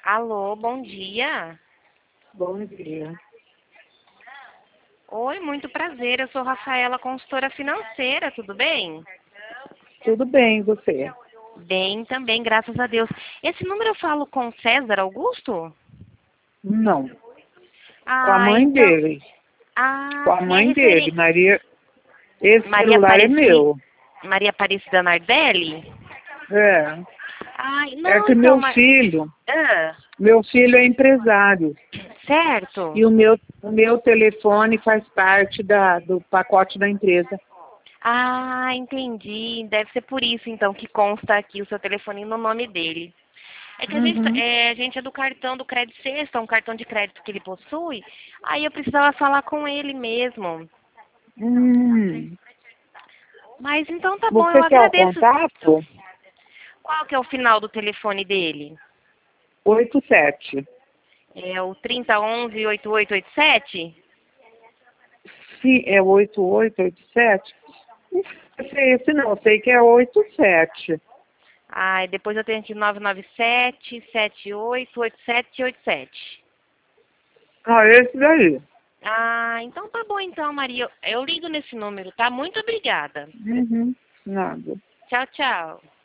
Alô, bom dia. Bom dia. Oi, muito prazer. Eu sou Rafaela, consultora financeira, tudo bem? Tudo bem, e você? Bem também, graças a Deus. Esse número eu falo com César Augusto? Não. Com a Ah, mãe então. dele. Ah, Com a sim, é mãe dele, referente. Maria. Esse Maria celular é Aparecida. meu. Maria Aparecida Nardelli? É. Ai, É não, que então. Ah, meu filho é empresário. certo. E o meu telefone faz parte do pacote da empresa. Ah, entendi. Deve ser por isso, então, que consta aqui o seu telefone no nome dele. É que Uhum. a gente é do cartão do Crédito Sexta, um cartão de crédito que ele possui. Aí eu precisava falar com ele mesmo. Hum. Mas então tá bom, eu Você quer o agradeço. contato? Qual que é o final do telefone dele? 87. É o 3011-8887? Sim, é 8887? Não sei esse não, sei que é 87. Ah, e depois eu tenho aqui 997-788787. Ah, esse daí. Ah, então tá bom então, Maria. Eu ligo nesse número, tá? Muito obrigada. Uhum. Nada. Tchau, tchau.